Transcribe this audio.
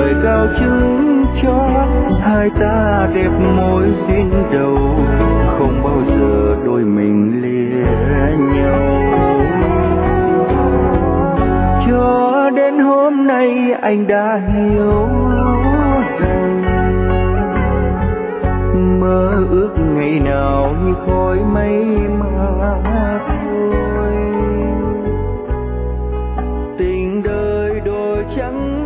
trời cao chứng cho hai ta đẹp môi duyên đầu, không bao giờ đôi mình lìa nhau. Cho đến hôm nay anh đã hiểu rằng mơ ước ngày nào như khói mây mà thôi.